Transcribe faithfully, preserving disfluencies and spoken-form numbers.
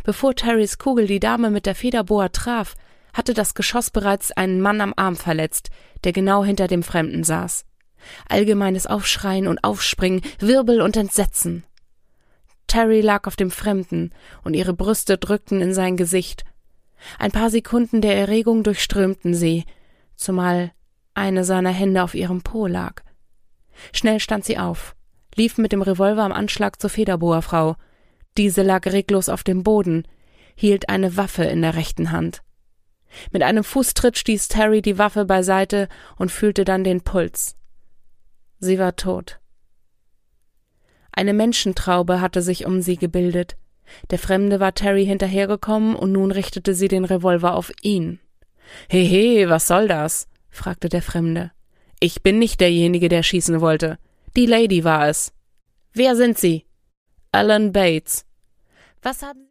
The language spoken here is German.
Bevor Terrys Kugel die Dame mit der Federboa traf, hatte das Geschoss bereits einen Mann am Arm verletzt, der genau hinter dem Fremden saß. Allgemeines Aufschreien und Aufspringen, Wirbel und Entsetzen. Terry lag auf dem Fremden, und ihre Brüste drückten in sein Gesicht. Ein paar Sekunden der Erregung durchströmten sie, zumal eine seiner Hände auf ihrem Po lag. Schnell stand sie auf, lief mit dem Revolver am Anschlag zur Federboa-Frau. Diese lag reglos auf dem Boden, hielt eine Waffe in der rechten Hand. Mit einem Fußtritt stieß Terry die Waffe beiseite und fühlte dann den Puls. Sie war tot. Eine Menschentraube hatte sich um sie gebildet. Der Fremde war Terry hinterhergekommen und nun richtete sie den Revolver auf ihn. »Hehe, was soll das?« fragte der Fremde. »Ich bin nicht derjenige, der schießen wollte. Die Lady war es.« »Wer sind Sie?« »Alan Bates.« »Was haben